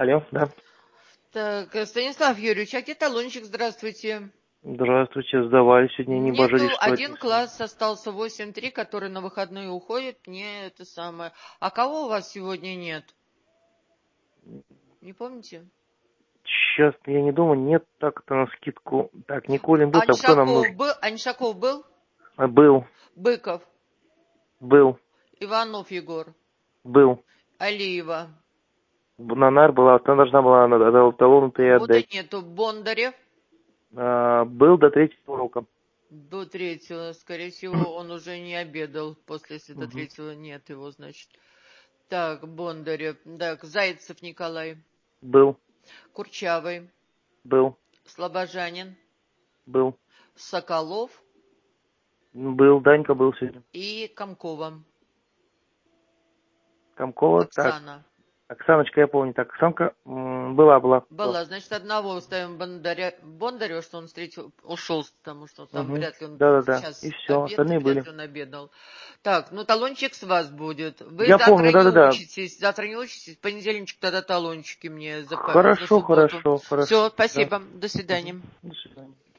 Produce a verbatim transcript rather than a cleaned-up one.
Алло, да. Так, Станислав Юрьевич, а где талончик? Здравствуйте. Здравствуйте, сдавали сегодня, не божили, Нету, что один это. класс остался, восемь три, который на выходные уходит, не это самое. А кого у вас сегодня нет? Не помните? Сейчас я не думаю, нет так-то на скидку. Так, Николин был, там кто нам Аньшаков нужен? был? Аньшаков был? А, Был, Быков, был, Иванов Егор, был. Алиева. Нанар была, там должна была надо талон-то и Вот и отдать. нету. Бондарев А, был до третьего урока. до третьего. Скорее всего, он уже не обедал. После, если до Мгм. третьего нет его, значит. Так, Бондарев. Так, Зайцев Николай. Был, Курчавый. был, Слобожанин. был. Соколов Был, Данька был сегодня. и Комкова. Комкова, так. Оксана. Оксаночка, я помню. Так, Оксанка м, была, была. была. Была, значит, одного ставим Бондаря, Бондарева, что он встретил, ушел, потому что там Угу. вряд ли он Да-да-да. И сейчас все, обед, остальные вряд были. ли он обедал. Так, ну талончик с вас будет. Вы Я помню, завтра не да-да-да. учитесь, завтра не учитесь, в понедельничек тогда талончики мне за, по- за Хорошо, субботу. хорошо, хорошо. Все, Да. спасибо, до Мгм. свидания. До свидания.